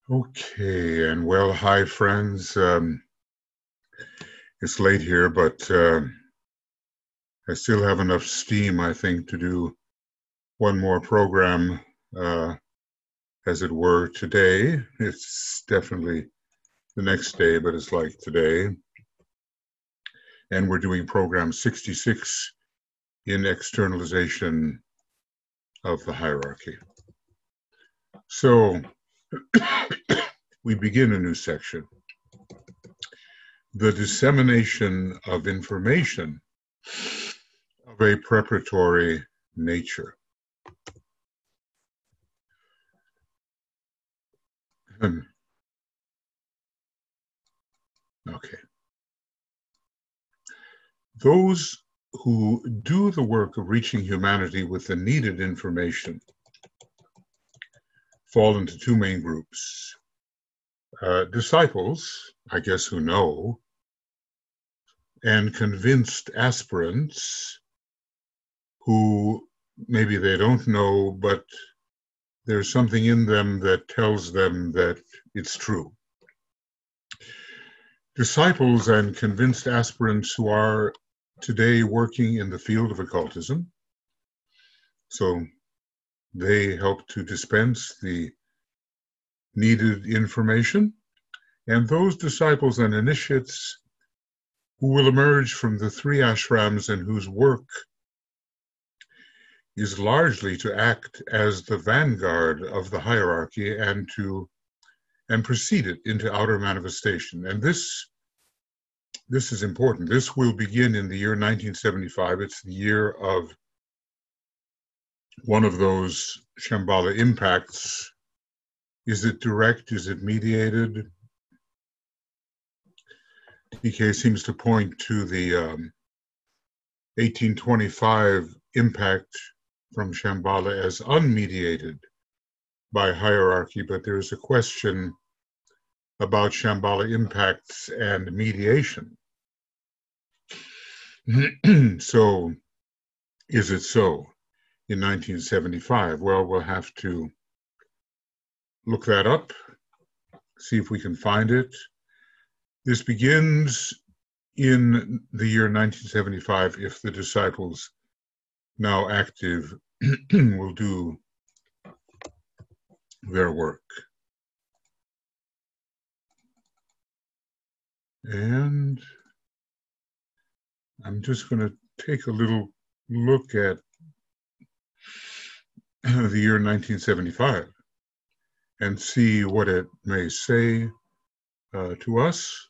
Okay, and well, hi friends. It's late here, but I still have enough steam, I think, to do one more program, uh, as it were, today. It's definitely the next day, but it's like today. And we're doing program 66 in externalization of the hierarchy. So we begin a new section. The dissemination of information of a preparatory nature. Okay. Those who do the work of reaching humanity with the needed information fall into two main groups. Disciples, I guess, who know, and convinced aspirants who maybe they don't know, but there's something in them that tells them that it's true. Disciples and convinced aspirants who are today working in the field of occultism, so they help to dispense the needed information, and those disciples and initiates who will emerge from the three ashrams and whose work is largely to act as the vanguard of the hierarchy and precede it into outer manifestation. And this is important. This will begin in the year 1975. It's the year of one of those Shambhala impacts. Is it direct? Is it mediated? DK seems to point to the 1825 impact from Shambhala as unmediated by hierarchy, but there's a question about Shambhala impacts and mediation. So, is it so in 1975? Well, we'll have to look that up, see if we can find it. This begins in the year 1975 if the disciples now active will do their work. And I'm just going to take a little look at the year 1975 and see what it may say to us.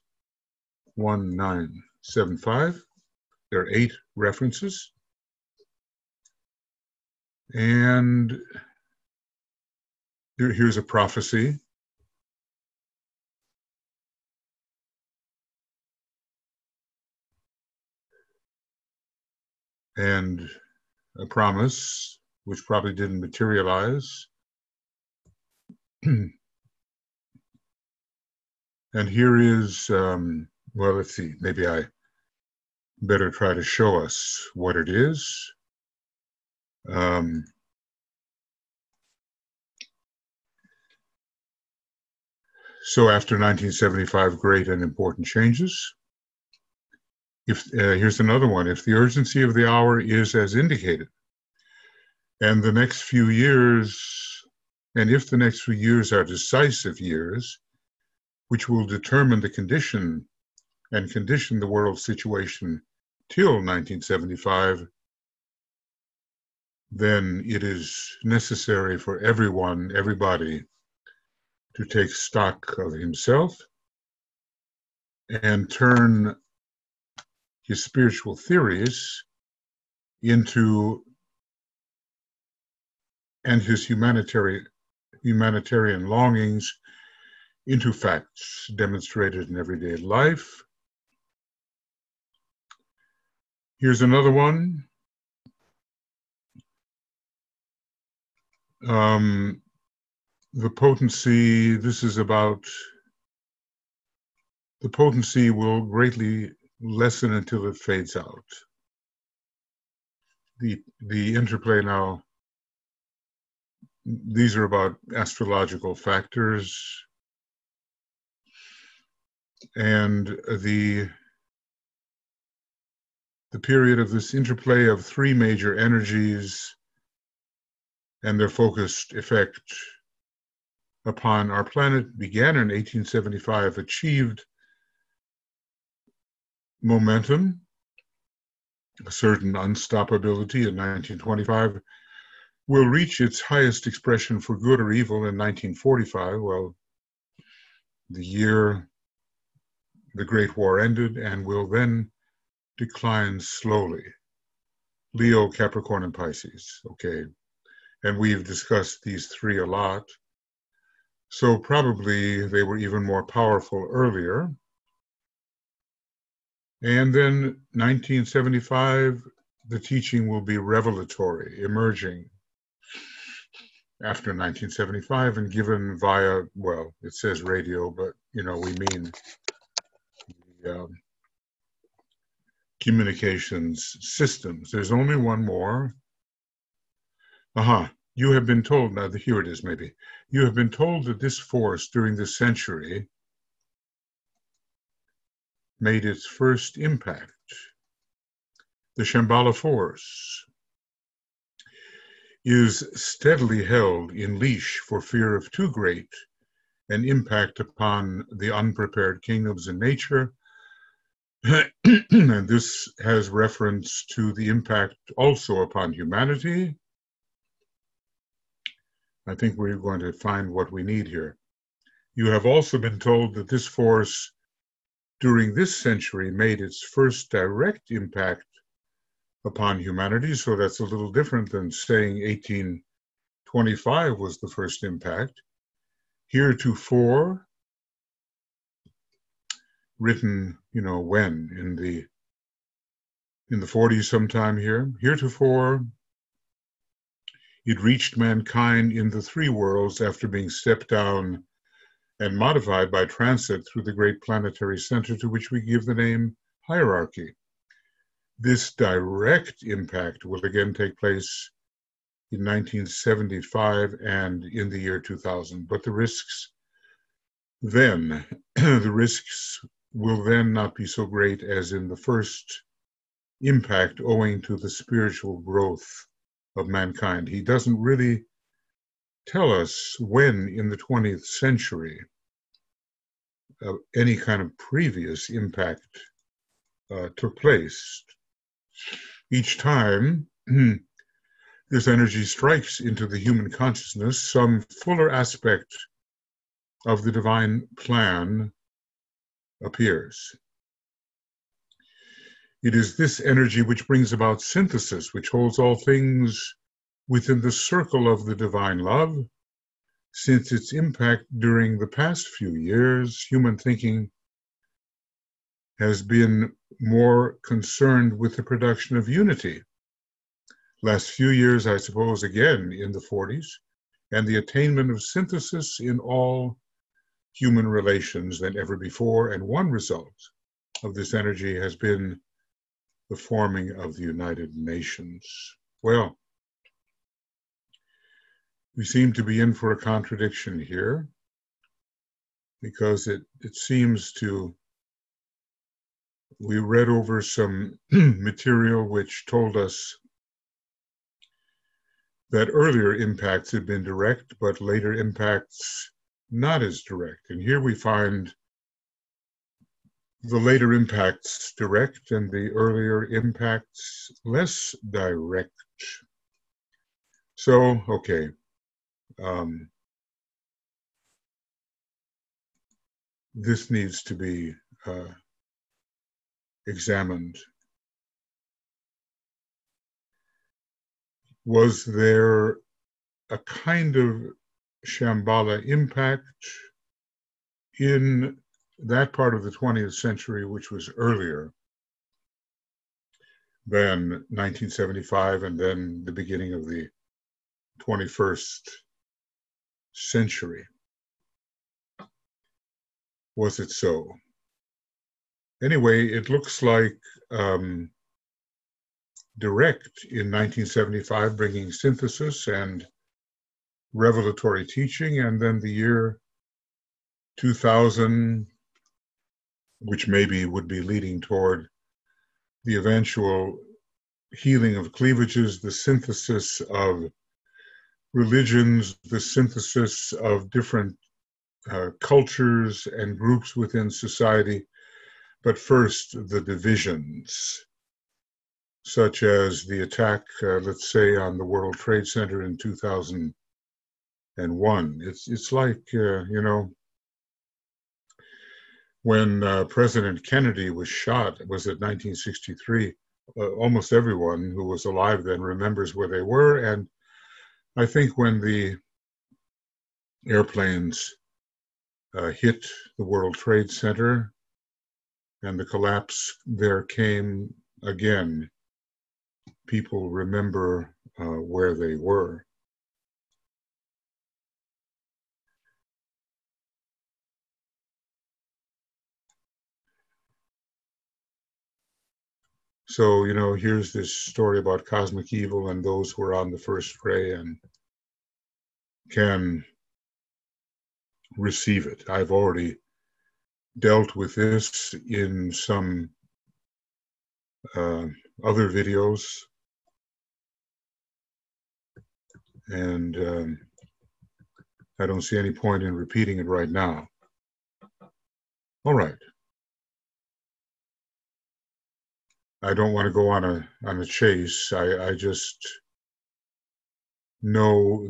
1975. There are 8 references. And here's a prophecy. And a promise, which probably didn't materialize. And here is, well, let's see, maybe I better try to show us what it is. So after 1975, great and important changes. Here's another one. If the urgency of the hour is as indicated, and the next few years, and if the next few years are decisive years, which will determine the condition and condition the world situation till 1975, then it is necessary for everybody, to take stock of himself and turn his spiritual theories into, and his humanitarian longings into facts demonstrated in everyday life. Here's another one. The potency, this is about, the potency will greatly lessen until it fades out. The interplay now, these are about astrological factors. And the period of this interplay of three major energies and their focused effect upon our planet began in 1875, achieved momentum, a certain unstoppability in 1925, will reach its highest expression for good or evil in 1945, well, the year the Great War ended, and will then decline slowly. Leo, Capricorn, and Pisces, okay. And we've discussed these three a lot. So probably they were even more powerful earlier. And then 1975, the teaching will be revelatory, emerging after 1975 and given via, well, it says radio, but, we mean the communications systems. There's only one more. You have been told, now here it is maybe. You have been told that this force during this century made its first impact. The Shambhala force is steadily held in leash for fear of too great an impact upon the unprepared kingdoms in nature. And this has reference to the impact also upon humanity. I think we're going to find what we need here. You have also been told that this force during this century made its first direct impact upon humanity, so that's a little different than saying 1825 was the first impact. Heretofore, written, when? In the 40s sometime here. Heretofore, it reached mankind in the three worlds after being stepped down and modified by transit through the great planetary center to which we give the name hierarchy. This direct impact will again take place in 1975 and in the year 2000. But the risks then, the risks will then not be so great as in the first impact owing to the spiritual growth of mankind. He doesn't really tell us when in the 20th century any kind of previous impact took place. Each time this energy strikes into the human consciousness, some fuller aspect of the divine plan appears. It is this energy which brings about synthesis, which holds all things within the circle of the divine love. Since its impact during the past few years, human thinking has been more concerned with the production of unity. Last few years, I suppose, again in the 40s, and the attainment of synthesis in all human relations than ever before. And one result of this energy has been the forming of the United Nations. Well, we seem to be in for a contradiction here, because it seems to, we read over some material which told us that earlier impacts had been direct, but later impacts not as direct. And here we find the later impacts direct and the earlier impacts less direct. So, okay. This needs to be examined. Was there a kind of Shambhala impact in that part of the 20th century, which was earlier than 1975 and then the beginning of the 21st century? Was it so? Anyway, it looks like direct in 1975, bringing synthesis and revelatory teaching, and then the year 2000 which maybe would be leading toward the eventual healing of cleavages, the synthesis of religions, the synthesis of different cultures and groups within society, but first the divisions, such as the attack, let's say, on the World Trade Center in 2001. It's like, when President Kennedy was shot, was it 1963? Almost everyone who was alive then remembers where they were. And I think when the airplanes hit the World Trade Center and the collapse there came again, people remember where they were. So, here's this story about cosmic evil and those who are on the first ray and can receive it. I've already dealt with this in some other videos, and I don't see any point in repeating it right now. All right. I don't want to go on a chase. I just know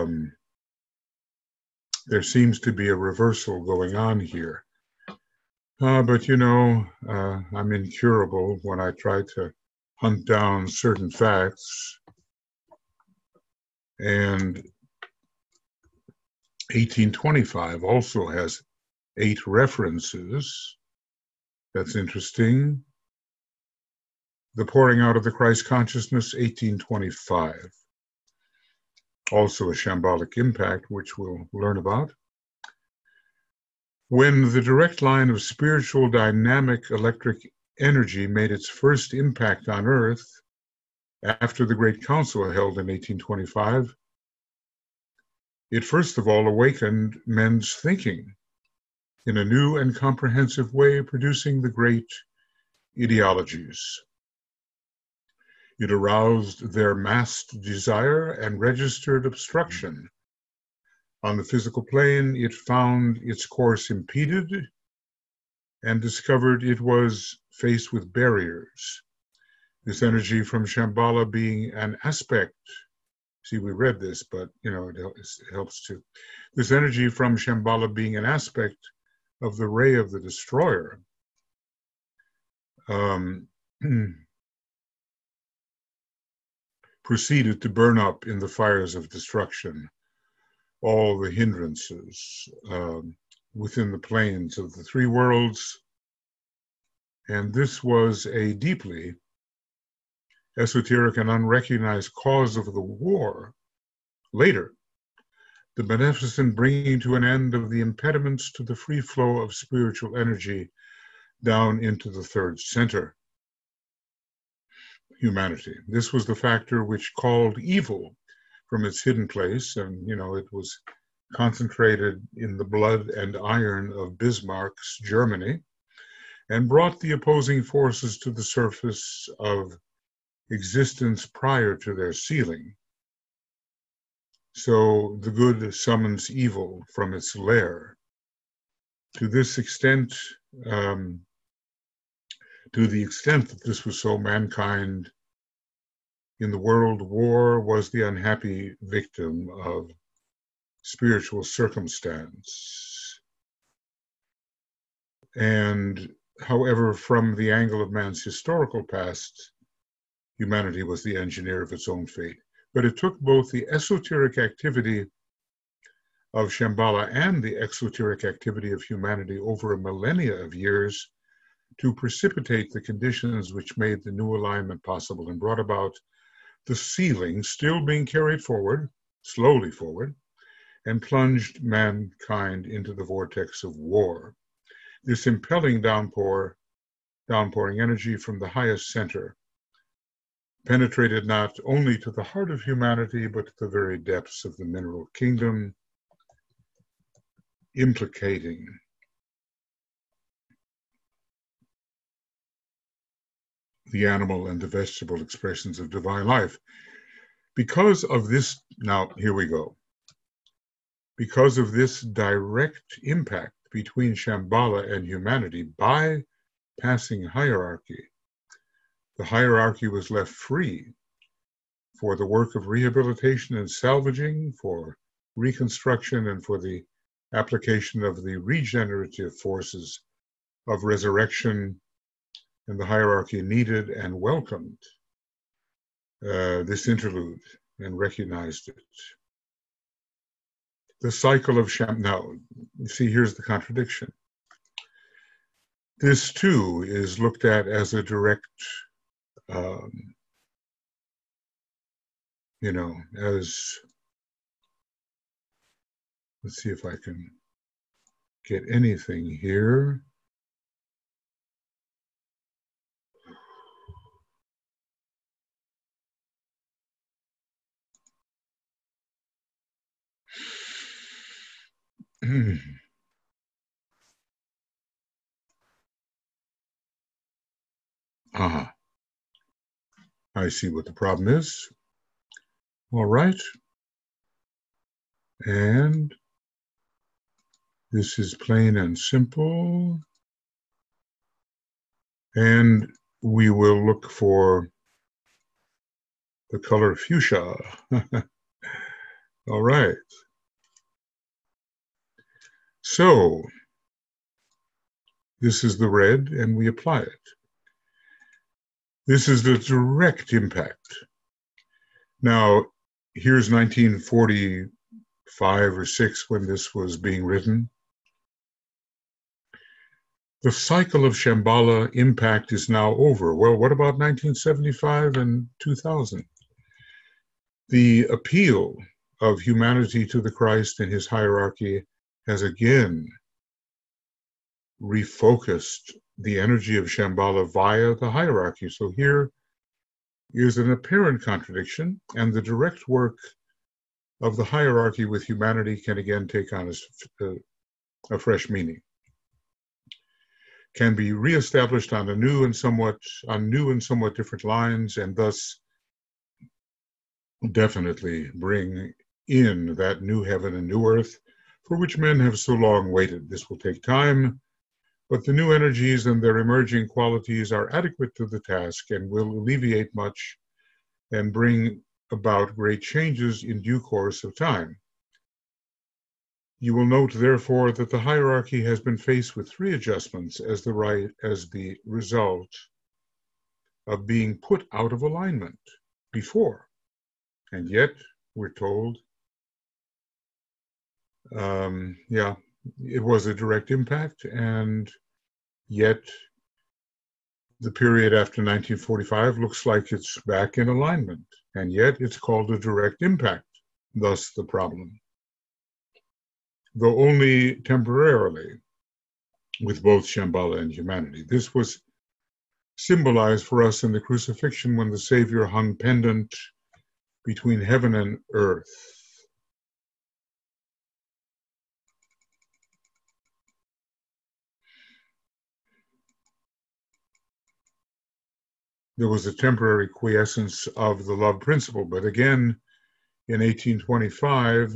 there seems to be a reversal going on here. But I'm incurable when I try to hunt down certain facts. And 1825 also has 8 references. That's interesting. The Pouring Out of the Christ Consciousness, 1825. Also a shambolic impact, which we'll learn about. When the direct line of spiritual dynamic electric energy made its first impact on Earth after the Great Council held in 1825, it first of all awakened men's thinking in a new and comprehensive way, producing the great ideologies. It aroused their massed desire and registered obstruction. On the physical plane, it found its course impeded and discovered it was faced with barriers. This energy from Shambhala being an aspect, see, we read this, but it helps too. This energy from Shambhala being an aspect of the ray of the destroyer, proceeded to burn up in the fires of destruction all the hindrances within the planes of the 3 worlds. And this was a deeply esoteric and unrecognized cause of the war. Later, the beneficent bringing to an end of the impediments to the free flow of spiritual energy down into the 3rd center, humanity. This was the factor which called evil from its hidden place, and it was concentrated in the blood and iron of Bismarck's Germany, and brought the opposing forces to the surface of existence prior to their sealing. So the good summons evil from its lair. To this extent, to the extent that this was so, mankind in the world war was the unhappy victim of spiritual circumstance. And however, from the angle of man's historical past, humanity was the engineer of its own fate. But it took both the esoteric activity of Shambhala and the exoteric activity of humanity over a millennia of years to precipitate the conditions which made the new alignment possible and brought about the sealing still being carried forward, slowly forward, and plunged mankind into the vortex of war. This impelling downpouring energy from the highest center penetrated not only to the heart of humanity, but to the very depths of the mineral kingdom, implicating the animal and the vegetable expressions of divine life. Because of this, now here we go. Because of this direct impact between Shambhala and humanity by passing hierarchy, the hierarchy was left free for the work of rehabilitation and salvaging, for reconstruction, and for the application of the regenerative forces of resurrection. And the hierarchy needed and welcomed this interlude and recognized it. The cycle of now, you see, here's the contradiction. This too is looked at as a direct, as, let's see if I can get anything here. Aha. I see what the problem is. All right. And this is plain and simple. And we will look for the color fuchsia. All right. So this is the red, and we apply it. This is the direct impact. Now, here's 1945 or 6 when this was being written. The cycle of Shambhala impact is now over. Well, what about 1975 and 2000? The appeal of humanity to the Christ and his hierarchy has again refocused the energy of Shambhala via the hierarchy. So here is an apparent contradiction, and the direct work of the hierarchy with humanity can again take on a fresh meaning, can be reestablished on new and somewhat different lines, and thus definitely bring in that new heaven and new earth for which men have so long waited. This will take time, but the new energies and their emerging qualities are adequate to the task and will alleviate much and bring about great changes in due course of time. You will note, therefore, that the hierarchy has been faced with 3 adjustments as the result of being put out of alignment before. And yet, we're told, it was a direct impact, and yet the period after 1945 looks like it's back in alignment, and yet it's called a direct impact, thus the problem. Though only temporarily with both Shambhala and humanity. This was symbolized for us in the crucifixion when the Savior hung pendant between heaven and earth. There was a temporary quiescence of the love principle, but again, in 1825,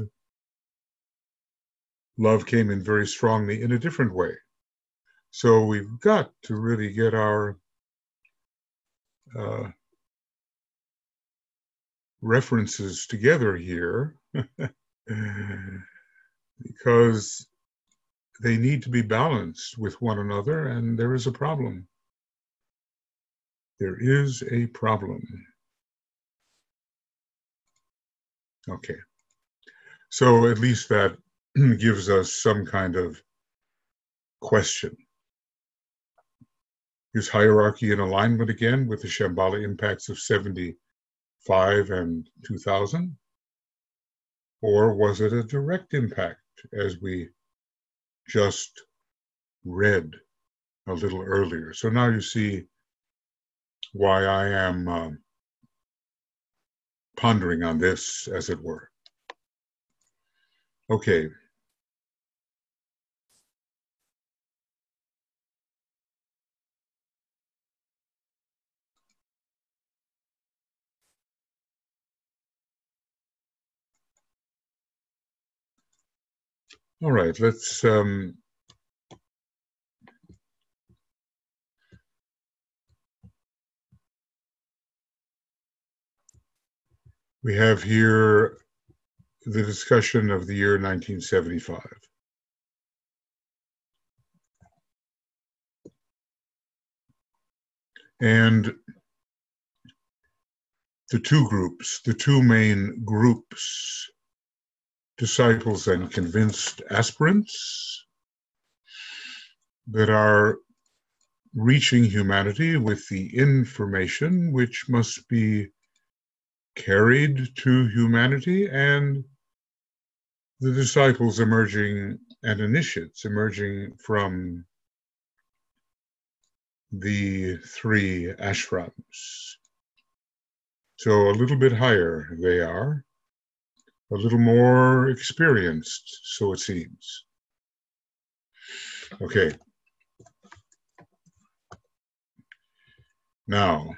love came in very strongly in a different way. So we've got to really get our references together here because they need to be balanced with one another, and there is a problem. There is a problem. Okay. So at least that gives us some kind of question. Is hierarchy in alignment again with the Shambhala impacts of 75 and 2000? Or was it a direct impact, as we just read a little earlier? So now you see why I am pondering on this, as it were. Okay. All right, let's we have here the discussion of the year 1975. And the two main groups, disciples and convinced aspirants, that are reaching humanity with the information which must be carried to humanity, and the disciples emerging and initiates emerging from the three ashrams. So a little bit higher they are, a little more experienced, so it seems. Okay. Now,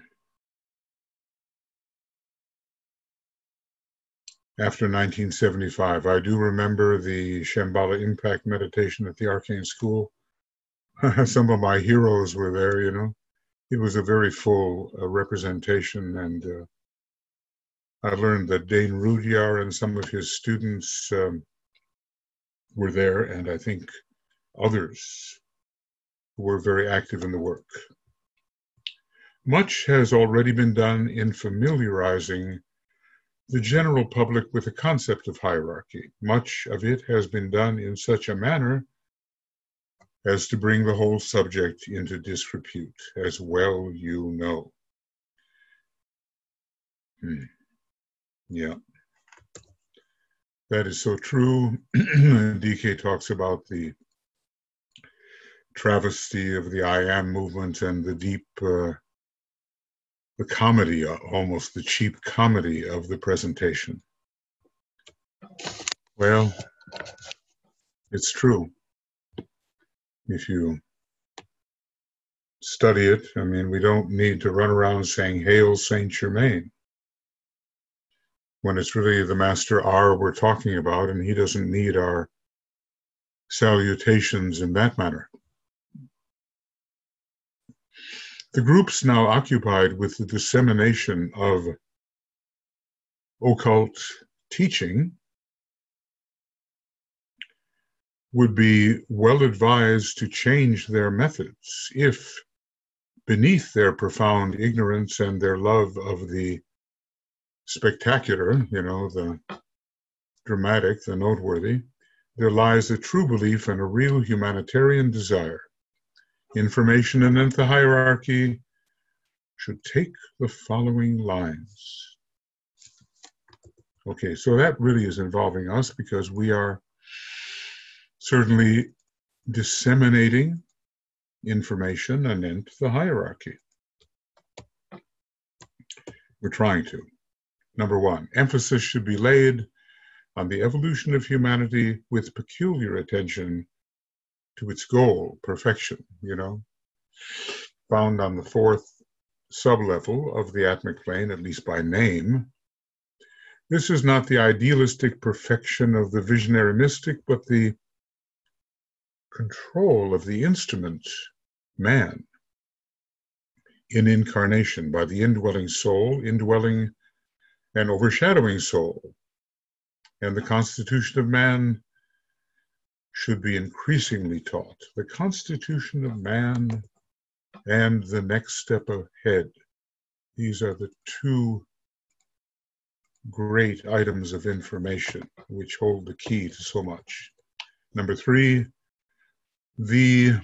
after 1975, I do remember the Shambhala Impact Meditation at the Arcane School. Some of my heroes were there, you know. It was a very full representation, and I learned that Dane Rudyard and some of his students were there, and I think others were very active in the work. Much has already been done in familiarizing the general public with the concept of hierarchy. Much of it has been done in such a manner as to bring the whole subject into disrepute, as well you know. Yeah, that is so true. DK talks about the travesty of the I Am movement and the deep, the comedy, almost the cheap comedy of the presentation. Well, it's true. If you study it, I mean, we don't need to run around saying, "Hail Saint Germain," when it's really the Master R we're talking about, and he doesn't need our salutations in that manner. The groups now occupied with the dissemination of occult teaching would be well advised to change their methods if, beneath their profound ignorance and their love of the spectacular, you know, the dramatic, the noteworthy, there lies a true belief and a real humanitarian desire. Information anent the hierarchy should take the following lines. Okay, so that really is involving us because we are certainly disseminating information anent the hierarchy. We're trying to. Number one, emphasis should be laid on the evolution of humanity with peculiar attention to its goal, perfection, you know, found on the fourth sublevel of the Atmic plane, at least by name. This is not the idealistic perfection of the visionary mystic, but the control of the instrument, man, in incarnation by the indwelling soul, indwelling and overshadowing soul. And the constitution of man should be increasingly taught. The constitution of man and the next step ahead. These are the two great items of information which hold the key to so much. Number three, the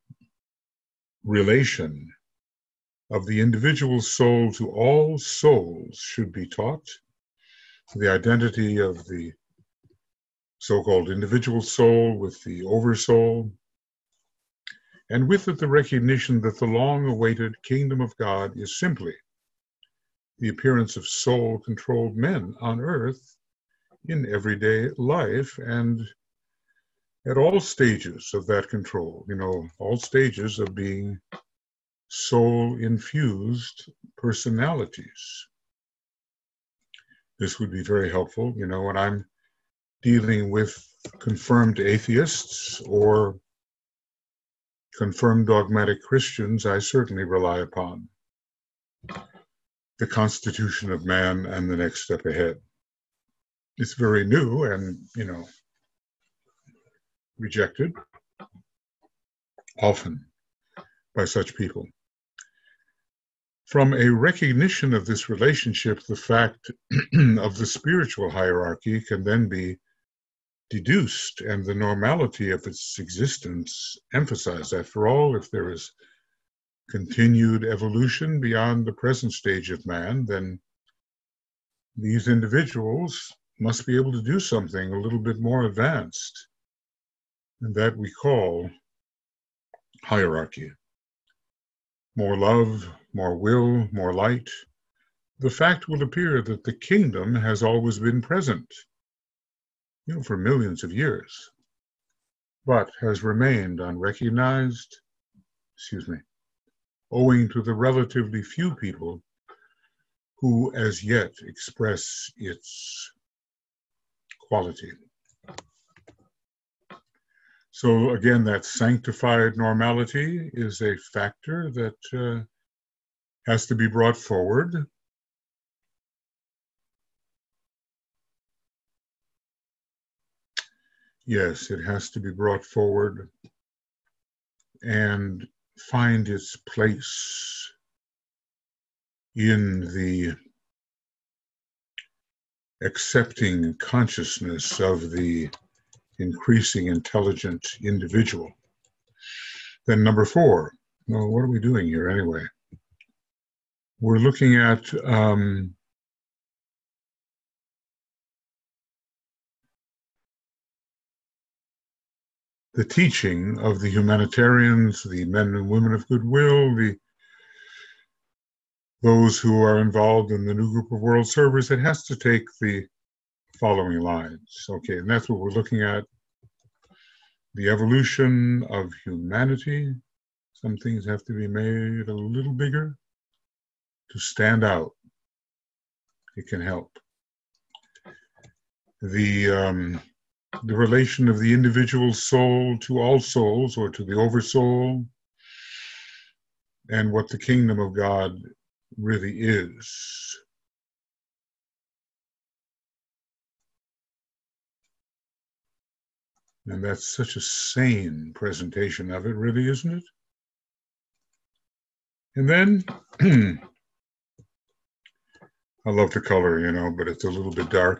relation of the individual soul to all souls should be taught. The identity of the so-called individual soul with the oversoul, and with it the recognition that the long-awaited kingdom of God is simply the appearance of soul-controlled men on earth in everyday life and at all stages of that control, you know, all stages of being soul-infused personalities. This would be very helpful, you know, when I'm dealing with confirmed atheists or confirmed dogmatic Christians, I certainly rely upon the Constitution of Man and the Next Step Ahead. It's very new and, rejected often by such people. From a recognition of this relationship, the fact of the spiritual hierarchy can then be deduced and the normality of its existence emphasized. After all, if there is continued evolution beyond the present stage of man, then these individuals must be able to do something a little bit more advanced, and that we call hierarchy. More love, more will, more light. The fact will appear that the kingdom has always been present, for millions of years, but has remained unrecognized, owing to the relatively few people who as yet express its quality. So again, that sanctified normality is a factor that has to be brought forward. Yes, it has to be brought forward and find its place in the accepting consciousness of the increasing intelligent individual. Then number 4, well, what are we doing here anyway? We're looking at the teaching of the humanitarians, the men and women of goodwill, those who are involved in the new group of world servers. It has to take the following lines. Okay, and that's what we're looking at. The evolution of humanity. Some things have to be made a little bigger to stand out. It can help. The relation of the individual soul to all souls, or to the oversoul, and what the kingdom of God really is. And that's such a sane presentation of it, really, isn't it? And then, I love the color, but it's a little bit dark.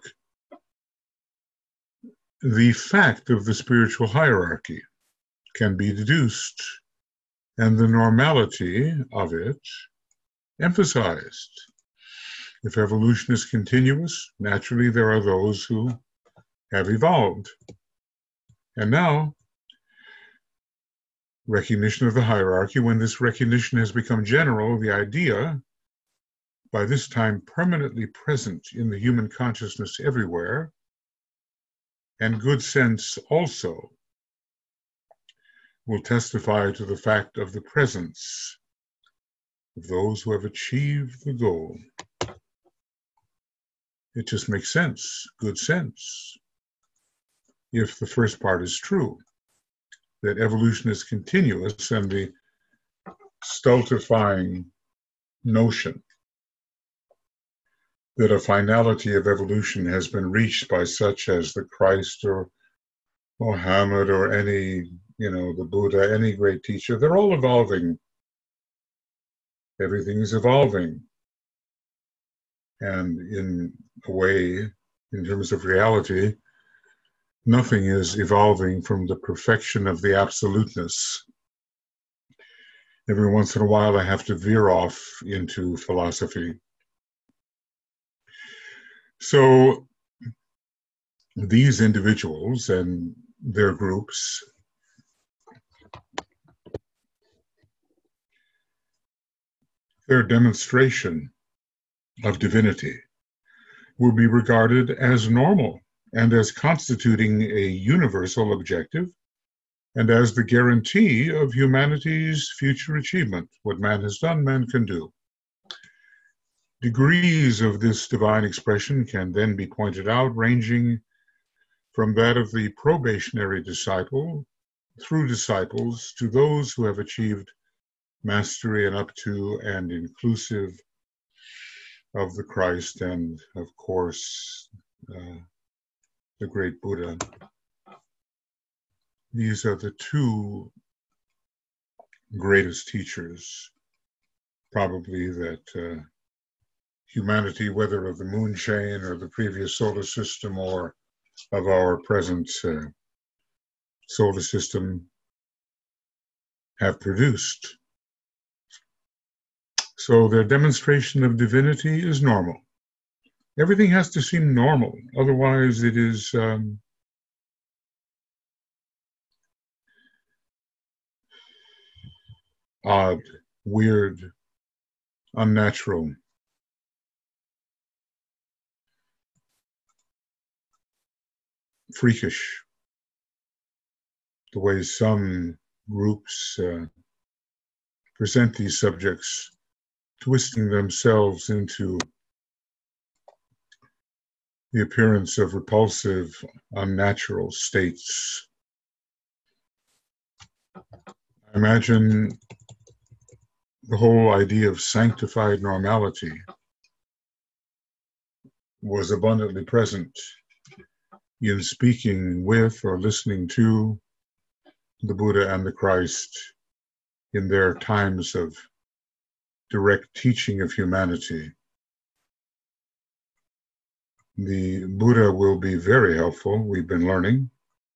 The fact of the spiritual hierarchy can be deduced, and the normality of it emphasized. If evolution is continuous, naturally there are those who have evolved. And now, recognition of the hierarchy. When this recognition has become general, the idea, by this time permanently present in the human consciousness everywhere, and good sense also, will testify to the fact of the presence of those who have achieved the goal. It just makes sense, good sense, if the first part is true, that evolution is continuous, and the stultifying notion that a finality of evolution has been reached by such as the Christ or Mohammed or any, the Buddha, any great teacher, they're all evolving. Everything is evolving. And in a way, in terms of reality, nothing is evolving from the perfection of the absoluteness. Every once in a while, I have to veer off into philosophy. So these individuals and their groups their demonstration of divinity will be regarded as normal and as constituting a universal objective and as the guarantee of humanity's future achievement. What man has done, man can do. Degrees of this divine expression can then be pointed out, ranging from that of the probationary disciple, through disciples, to those who have achieved mastery and up to and inclusive of the Christ and, of course, the great Buddha. These are the two greatest teachers, probably, that humanity, whether of the moon chain or the previous solar system or of our present solar system, have produced. So their demonstration of divinity is normal. Everything has to seem normal, otherwise it is odd, weird, unnatural. Freakish, the way some groups present these subjects, twisting themselves into the appearance of repulsive, unnatural states. I imagine the whole idea of sanctified normality was abundantly present in speaking with or listening to the Buddha and the Christ in their times of direct teaching of humanity. The Buddha will be very helpful, we've been learning,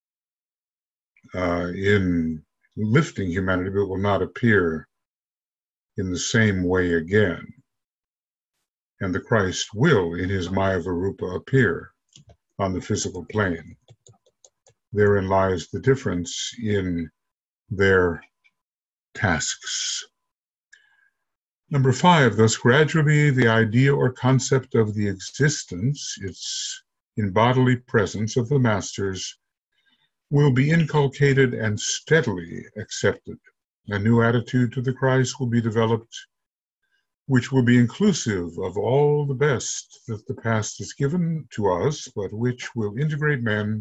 in lifting humanity, but will not appear in the same way again. And the Christ will, in his Mayavarupa, appear on the physical plane. Therein lies the difference in their tasks. Number 5, thus gradually the idea or concept of the existence, its in bodily presence of the masters, will be inculcated and steadily accepted. A new attitude to the Christ will be developed, which will be inclusive of all the best that the past has given to us, but which will integrate men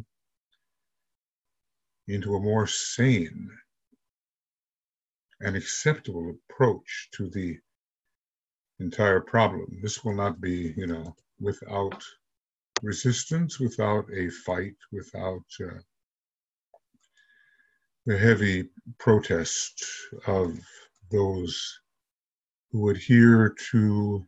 into a more sane and acceptable approach to the entire problem. This will not be, without resistance, without a fight, without the heavy protest of those who adhere to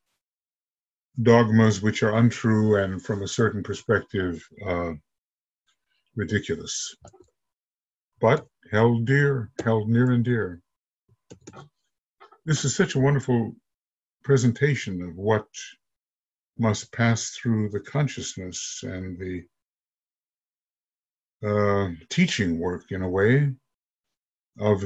dogmas which are untrue and, from a certain perspective, ridiculous, but held near and dear. This is such a wonderful presentation of what must pass through the consciousness and the teaching work, in a way, of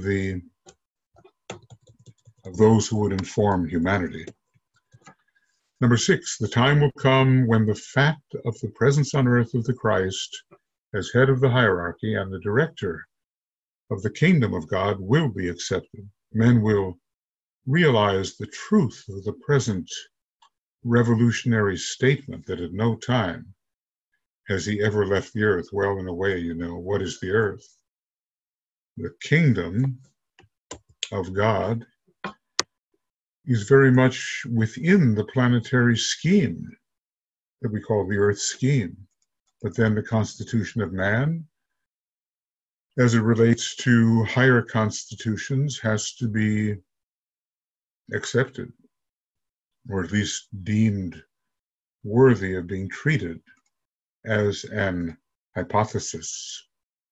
those who would inform humanity. Number 6, the time will come when the fact of the presence on earth of the Christ as head of the hierarchy and the director of the kingdom of God will be accepted. Men will realize the truth of the present revolutionary statement that at no time has he ever left the earth. Well, in a way, what is the earth? The kingdom of God is very much within the planetary scheme that we call the earth scheme. But then the constitution of man, as it relates to higher constitutions, has to be accepted, or at least deemed worthy of being treated as an hypothesis.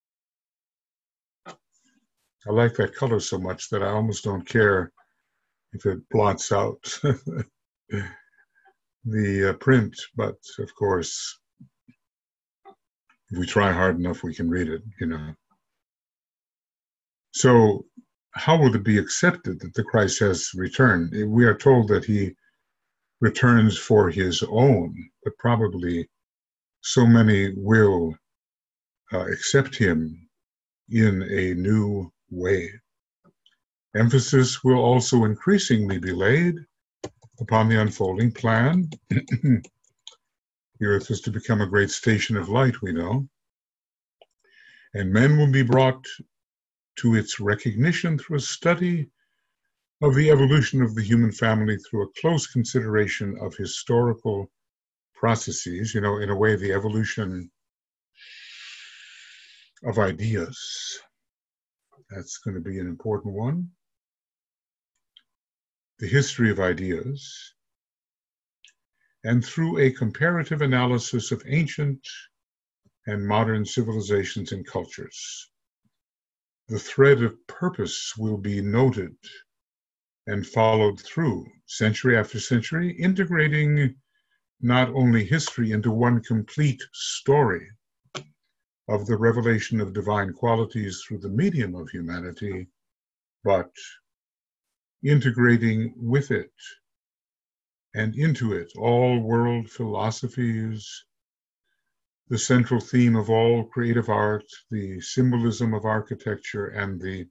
I like that color so much that I almost don't care if it blots out the print, but of course, if we try hard enough, we can read it, So how will it be accepted that the Christ has returned? We are told that he returns for his own, but probably so many will accept him in a new way. Emphasis will also increasingly be laid upon the unfolding plan. The earth is to become a great station of light, we know, And men will be brought to its recognition through a study of the evolution of the human family through a close consideration of historical processes, in a way, the evolution of ideas. That's going to be an important one. The history of ideas, and through a comparative analysis of ancient and modern civilizations and cultures. The thread of purpose will be noted and followed through century after century, integrating not only history into one complete story of the revelation of divine qualities through the medium of humanity, but integrating with it and into it all world philosophies, the central theme of all creative art, the symbolism of architecture, and the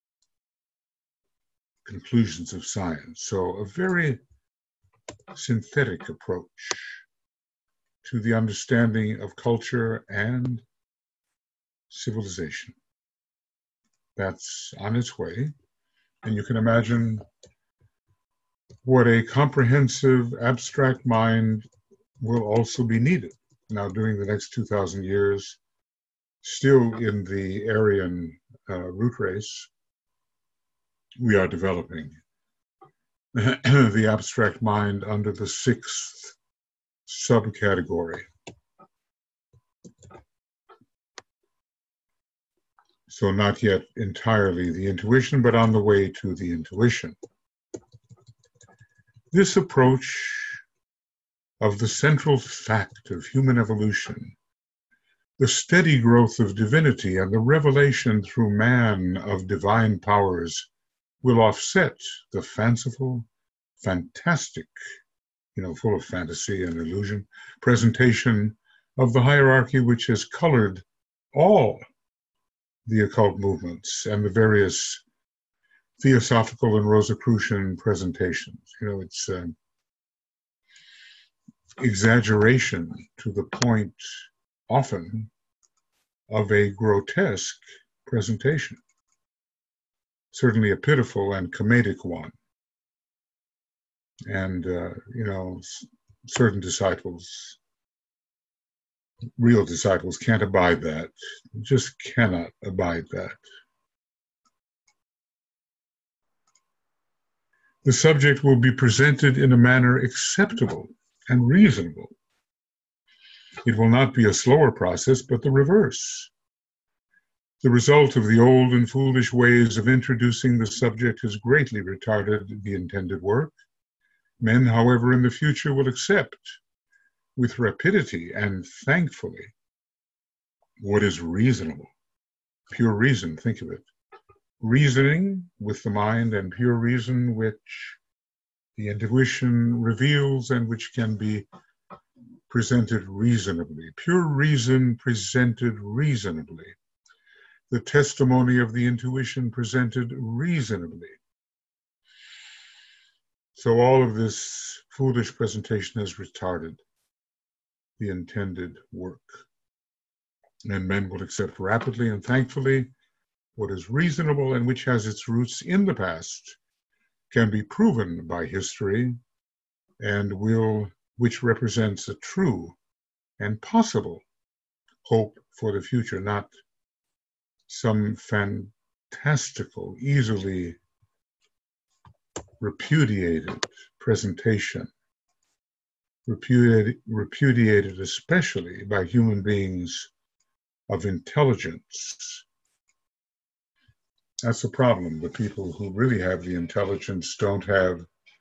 conclusions of science. So a very synthetic approach to the understanding of culture and civilization. That's on its way. And you can imagine what a comprehensive, abstract mind will also be needed. Now, during the next 2,000 years, still in the Aryan root race, we are developing the abstract mind under the sixth subcategory. So not yet entirely the intuition, but on the way to the intuition. This approach of the central fact of human evolution, the steady growth of divinity, and the revelation through man of divine powers will offset the fanciful, fantastic, full of fantasy and illusion, presentation of the hierarchy which has colored all the occult movements and the various theosophical and Rosicrucian presentations. It's exaggeration to the point, often, of a grotesque presentation. Certainly a pitiful and comedic one. And, certain disciples, real disciples, can't abide that, just cannot abide that. The subject will be presented in a manner acceptable and reasonable. It will not be a slower process, but the reverse. The result of the old and foolish ways of introducing the subject has greatly retarded the intended work. Men, however, in the future will accept with rapidity and thankfully what is reasonable. Pure reason, think of it. Reasoning with the mind, and pure reason which the intuition reveals and which can be presented reasonably. Pure reason presented reasonably. The testimony of the intuition presented reasonably. So all of this foolish presentation has retarded the intended work. And men will accept rapidly and thankfully what is reasonable and which has its roots in the past, can be proven by history, and which represents a true and possible hope for the future, not some fantastical, easily repudiated presentation, repudiated especially by human beings of intelligence. That's a problem. The people who really have the intelligence don't have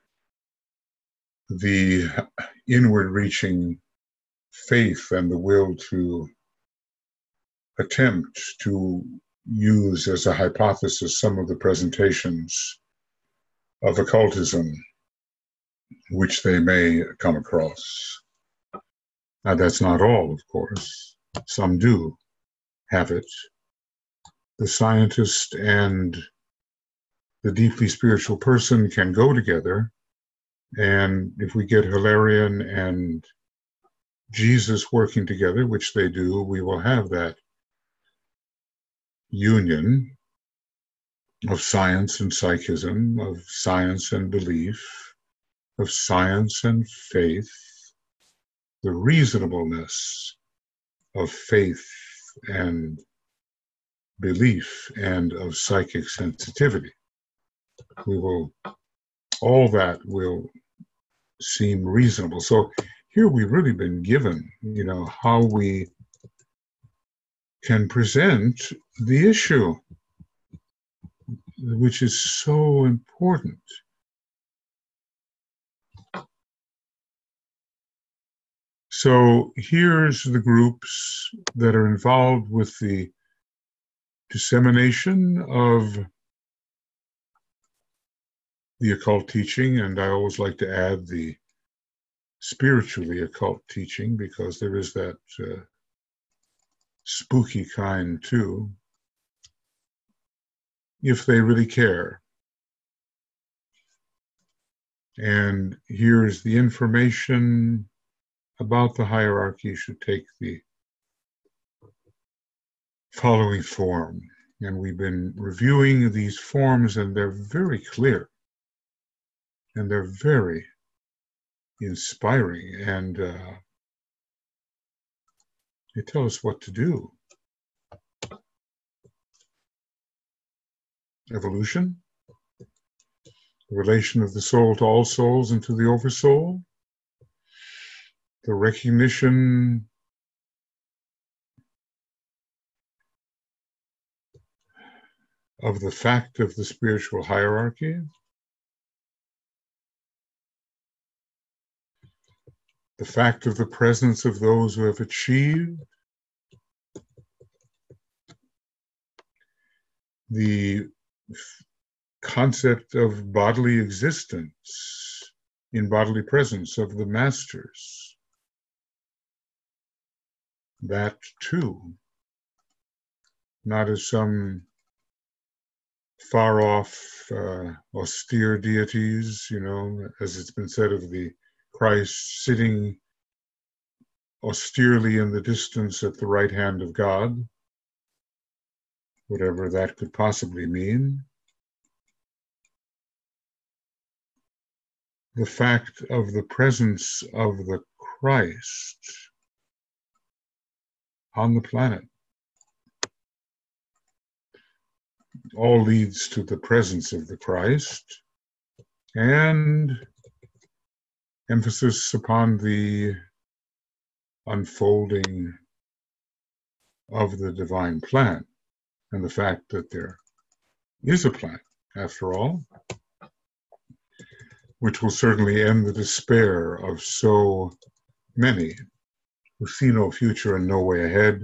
the inward-reaching faith and the will to attempt to use as a hypothesis some of the presentations of occultism which they may come across. Now, that's not all, of course. Some do have it. The scientist and the deeply spiritual person can go together, and if we get Hilarion and Jesus working together, which they do, we will have that union of science and psychism, of science and belief, of science and faith, the reasonableness of faith and belief and of psychic sensitivity. All that will seem reasonable. So here we've really been given, how we can present the issue, which is so important. So here's the groups that are involved with the dissemination of the occult teaching, and I always like to add the spiritually occult teaching, because there is that spooky kind too, if they really care. And here's the information about the hierarchy should take the following form. And we've been reviewing these forms, and they're very clear, and they're very inspiring, and they tell us what to do. Evolution, the relation of the soul to all souls and to the oversoul, the recognition of the fact of the spiritual hierarchy, the fact of the presence of those who have achieved, the concept of bodily existence in bodily presence of the masters. That too, not as some far-off, austere deities, as it's been said of the Christ sitting austerely in the distance at the right hand of God, whatever that could possibly mean. The fact of the presence of the Christ on the planet all leads to the presence of the Christ, and emphasis upon the unfolding of the divine plan, and the fact that there is a plan, after all, which will certainly end the despair of so many who see no future and no way ahead,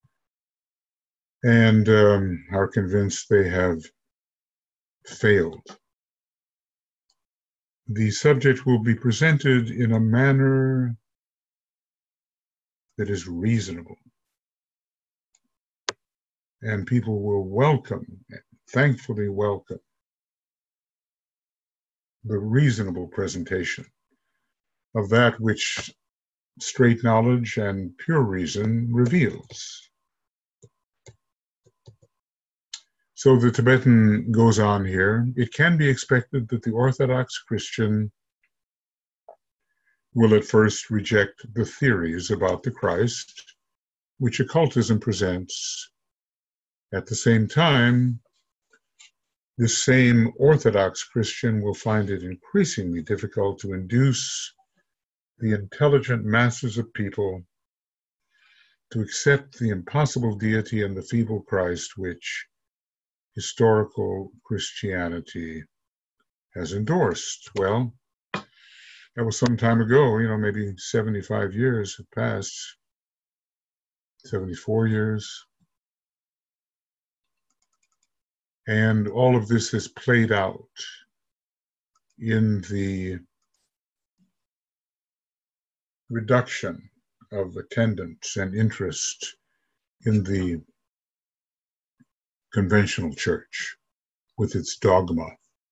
and are convinced they have failed. The subject will be presented in a manner that is reasonable, and people will thankfully welcome, the reasonable presentation of that which straight knowledge and pure reason reveals. So the Tibetan goes on here. It can be expected that the Orthodox Christian will at first reject the theories about the Christ, which occultism presents. At the same time, this same Orthodox Christian will find it increasingly difficult to induce the intelligent masses of people to accept the impossible deity and the feeble Christ which historical Christianity has endorsed. Well, that was some time ago, maybe 75 years have passed, 74 years. And all of this has played out in the reduction of attendance and interest in the conventional church with its dogma.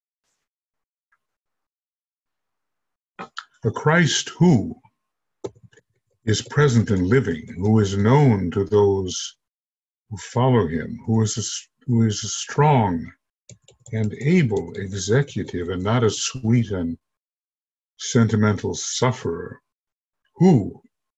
A Christ who is present and living, who is known to those who follow him, who is who is a strong and able executive and not a sweet and sentimental sufferer, who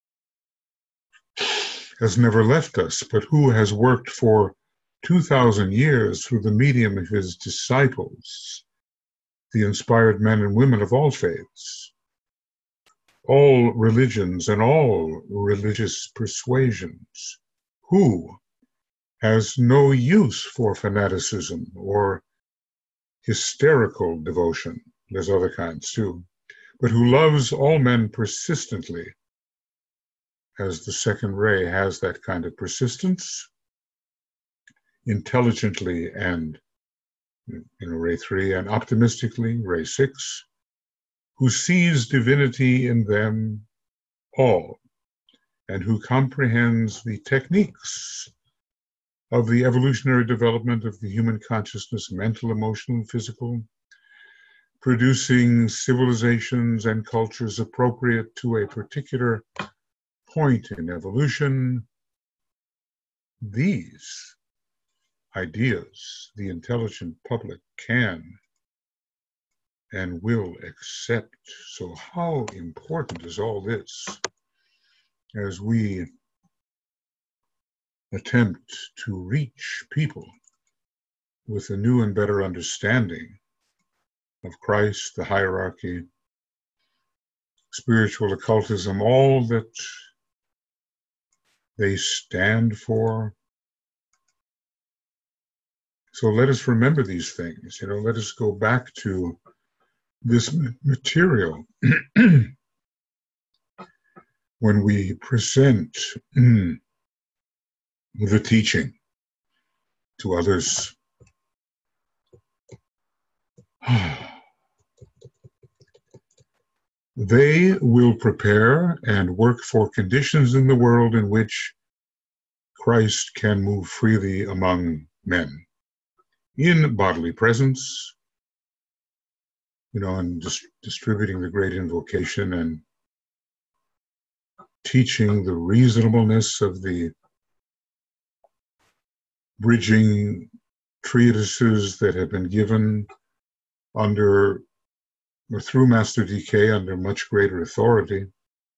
has never left us, but who has worked for 2,000 years through the medium of his disciples, the inspired men and women of all faiths, all religions and all religious persuasions, who has no use for fanaticism or hysterical devotion. There's other kinds too, but who loves all men persistently, as the second ray has that kind of persistence, intelligently and in ray 3, and optimistically, ray 6, who sees divinity in them all, and who comprehends the techniques of the evolutionary development of the human consciousness, mental, emotional, and physical, producing civilizations and cultures appropriate to a particular point in evolution. These ideas the intelligent public can and will accept. So how important is all this as we attempt to reach people with a new and better understanding of Christ, the hierarchy, spiritual occultism, all that they stand for. So let us remember these things. Let us go back to this material when we present the teaching to others. They will prepare and work for conditions in the world in which Christ can move freely among men, in bodily presence, and distributing the great invocation and teaching the reasonableness of the bridging treatises that have been given under or through Master DK under much greater authority.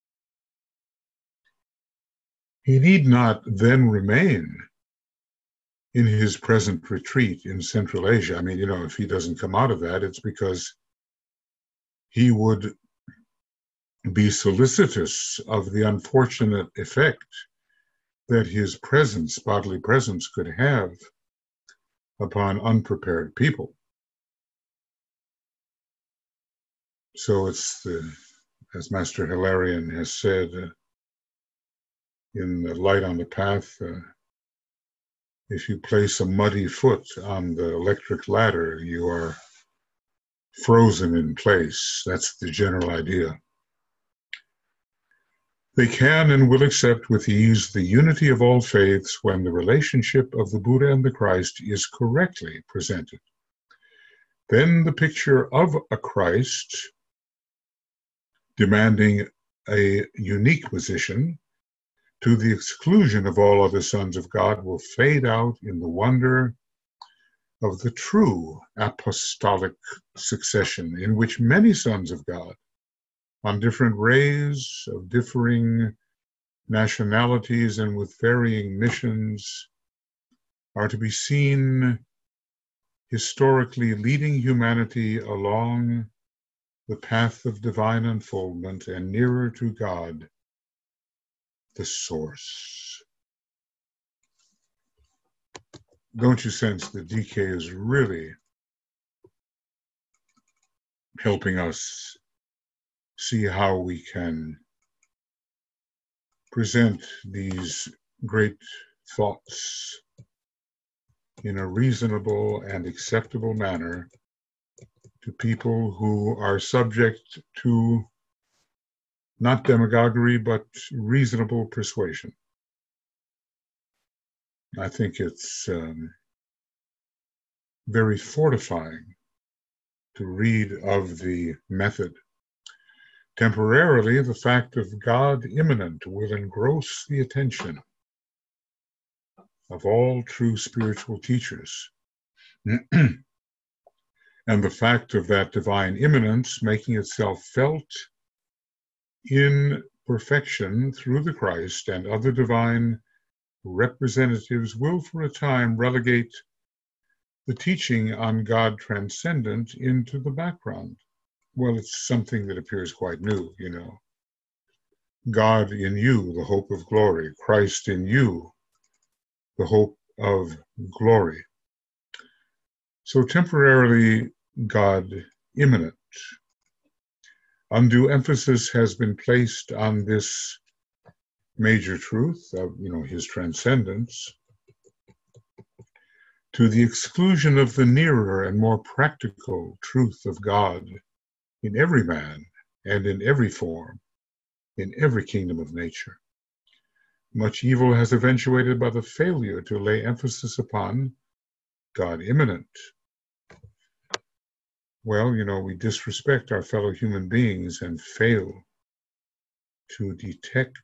He need not then remain in his present retreat in Central Asia. If he doesn't come out of that, it's because he would be solicitous of the unfortunate effect that his presence, bodily presence, could have upon unprepared people. So it's as Master Hilarion has said in the Light on the Path, if you place a muddy foot on the electric ladder, you are frozen in place. That's the general idea. They can and will accept with ease the unity of all faiths when the relationship of the Buddha and the Christ is correctly presented. Then the picture of a Christ demanding a unique position to the exclusion of all other sons of God will fade out in the wonder of the true apostolic succession, in which many sons of God on different rays of differing nationalities and with varying missions are to be seen historically leading humanity along the path of divine unfoldment and nearer to God, the source. Don't you sense that DK is really helping us see how we can present these great thoughts in a reasonable and acceptable manner to people who are subject to not demagoguery, but reasonable persuasion. I think it's very fortifying to read of the method. Temporarily, the fact of God immanent will engross the attention of all true spiritual teachers. And the fact of that divine immanence making itself felt in perfection through the Christ and other divine representatives will for a time relegate the teaching on God transcendent into the background. Well, it's something that appears quite new, you know. God in you, the hope of glory. Christ in you, the hope of glory. So temporarily, God immanent. Undue emphasis has been placed on this major truth of, his transcendence, to the exclusion of the nearer and more practical truth of God in every man and in every form, in every kingdom of nature. Much evil has eventuated by the failure to lay emphasis upon God immanent. Well, we disrespect our fellow human beings and fail to detect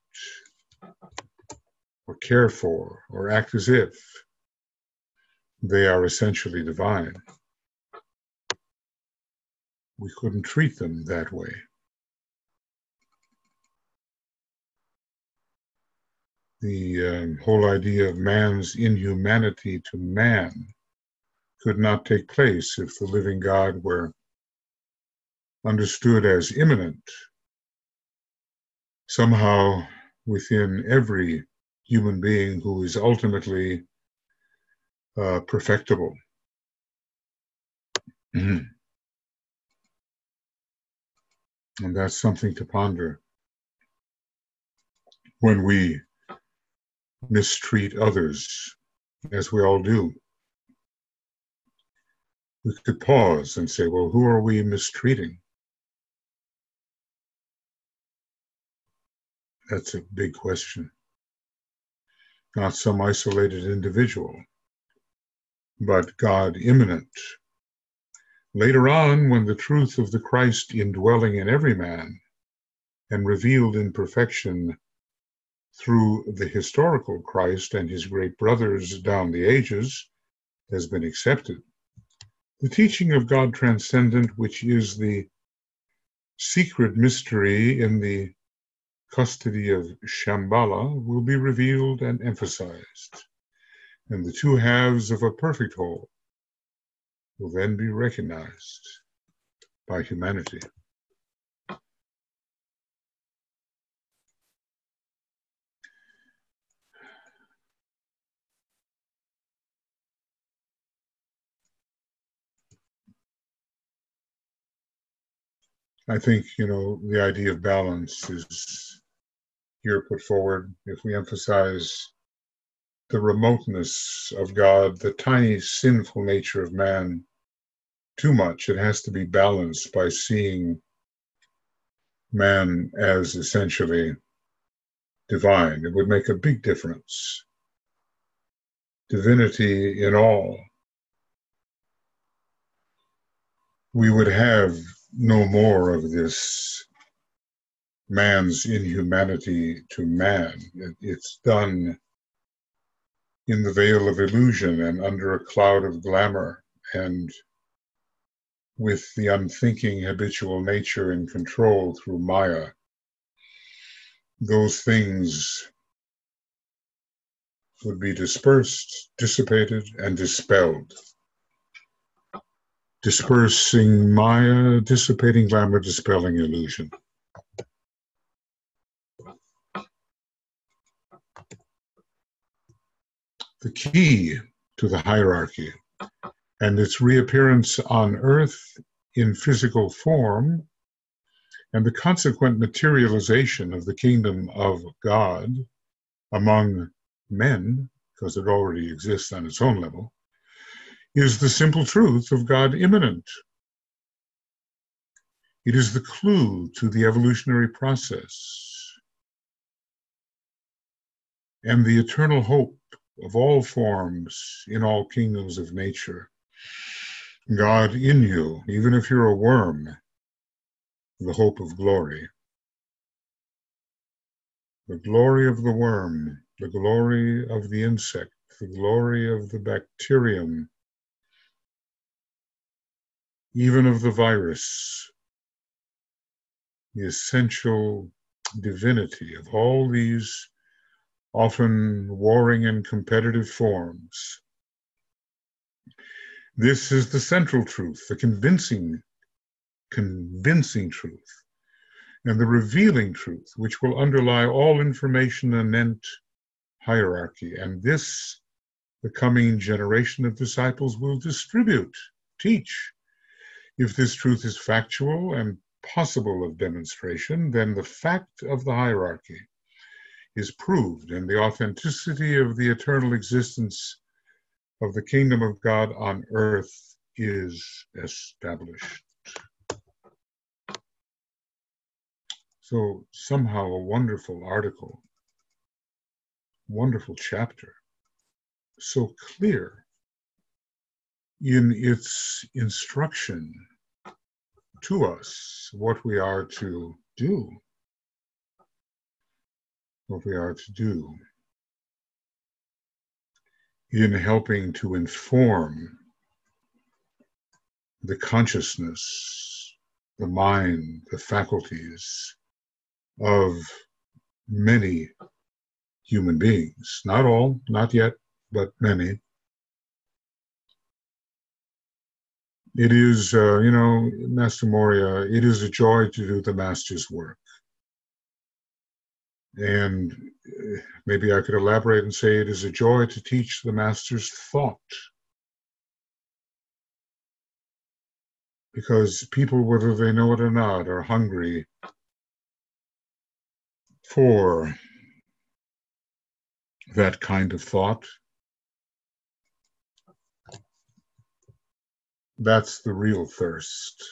or care for or act as if they are essentially divine. We couldn't treat them that way. The whole idea of man's inhumanity to man could not take place if the living God were understood as immanent, somehow within every human being who is ultimately perfectible. And that's something to ponder when we mistreat others, as we all do. We could pause and say, well, who are we mistreating? That's a big question. Not some isolated individual, but God immanent. Later on, when the truth of the Christ indwelling in every man and revealed in perfection through the historical Christ and his great brothers down the ages has been accepted, the teaching of God transcendent, which is the secret mystery in the custody of Shambhala, will be revealed and emphasized, and the two halves of a perfect whole will then be recognized by humanity. I think, the idea of balance is here put forward. If we emphasize the remoteness of God, the tiny sinful nature of man, too much, it has to be balanced by seeing man as essentially divine. It would make a big difference. Divinity in all. We would have no more of this man's inhumanity to man. It's done in the veil of illusion and under a cloud of glamour, and with the unthinking habitual nature in control through Maya. Those things would be dispersed, dissipated, and dispelled. Dispersing Maya, dissipating glamour, dispelling illusion. The key to the hierarchy and its reappearance on earth in physical form and the consequent materialization of the kingdom of God among men, because it already exists on its own level, is the simple truth of God immanent. It is the clue to the evolutionary process and the eternal hope of all forms in all kingdoms of nature. God in you, even if you're a worm, the hope of glory. The glory of the worm, the glory of the insect, the glory of the bacterium, even of the virus, the essential divinity of all these often warring and competitive forms. This is the central truth, the convincing truth, and the revealing truth, which will underlie all information anent hierarchy. And this, the coming generation of disciples will distribute, teach. If this truth is factual and possible of demonstration, then the fact of the hierarchy is proved, and the authenticity of the eternal existence of the kingdom of God on earth is established. So somehow a wonderful article, wonderful chapter, so clear in its instruction to us what we are to do, in helping to inform the consciousness, the mind, the faculties of many human beings. Not all, not yet, but many. It is, Master Moria, it is a joy to do the Master's work. And maybe I could elaborate and say it is a joy to teach the Master's thought. Because people, whether they know it or not, are hungry for that kind of thought. That's the real thirst.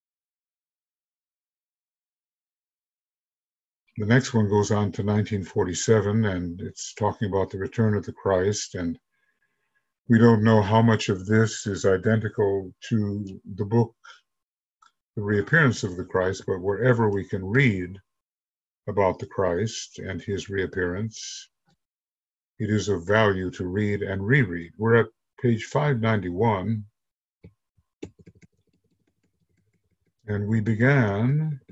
The next one goes on to 1947, and it's talking about the return of the Christ, and we don't know how much of this is identical to the book, The Reappearance of the Christ, but wherever we can read about the Christ and his reappearance, it is of value to read and reread. We're at page 591, and we began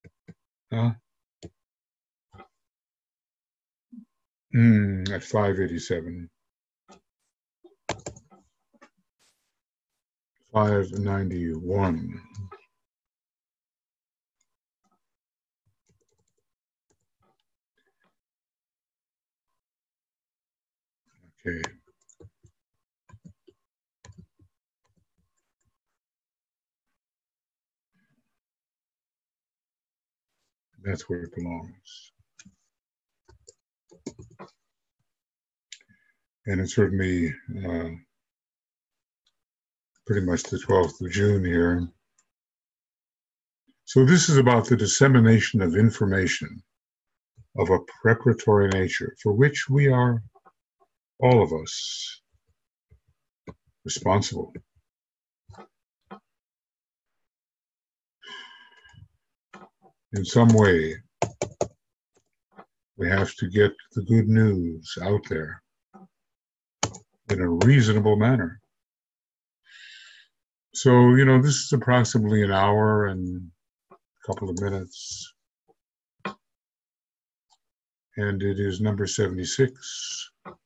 at 587. 591. Okay. That's where it belongs. And it's certainly pretty much the 12th of June here. So this is about the dissemination of information of a preparatory nature for which we are, all of us, responsible. In some way, we have to get the good news out there in a reasonable manner. So, this is approximately an hour and a couple of minutes. And it is number 76.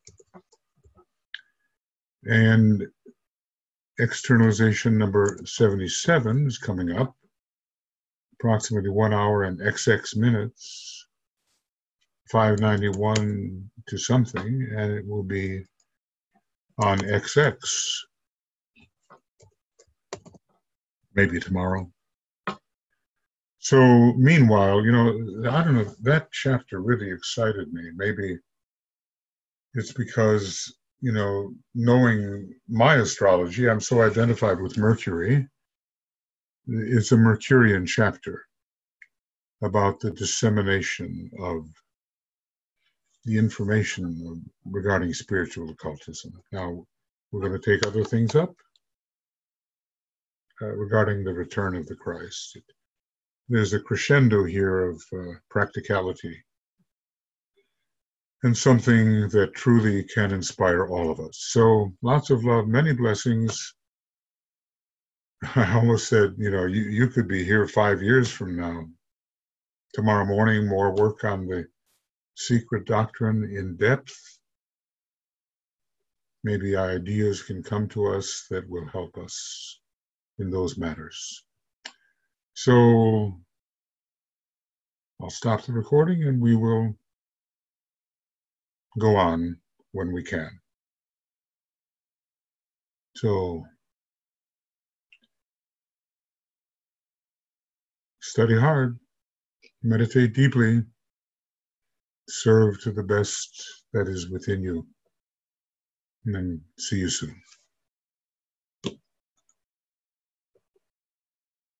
And externalization number 77 is coming up, approximately 1 hour and XX minutes, 591 to something, and it will be on XX, maybe tomorrow. So meanwhile, I don't know, that chapter really excited me. Maybe it's because, knowing my astrology, I'm so identified with Mercury. It's a Mercurian chapter about the dissemination of the information regarding spiritual occultism. Now, we're going to take other things up regarding the return of the Christ. There's a crescendo here of practicality. and something that truly can inspire all of us. So lots of love, many blessings. I almost said, you could be here 5 years from now. Tomorrow morning, more work on the secret doctrine in depth. Maybe ideas can come to us that will help us in those matters. So I'll stop the recording and we will go on when we can. So study hard, meditate deeply, serve to the best that is within you, and then see you soon.